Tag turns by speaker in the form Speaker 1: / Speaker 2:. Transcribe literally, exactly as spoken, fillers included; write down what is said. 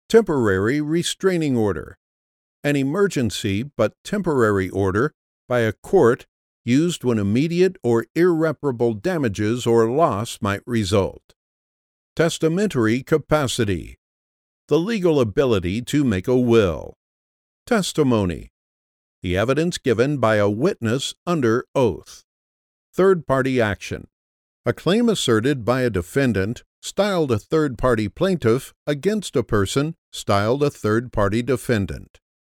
Speaker 1: Temporary restraining order. An emergency but temporary order by a court used when immediate or irreparable damages or loss might result. Testamentary capacity. The legal ability to make a will. Testimony. The evidence given by a witness under oath. Third-party action. A claim asserted by a defendant, styled a third-party plaintiff, against a person, styled a third-party defendant.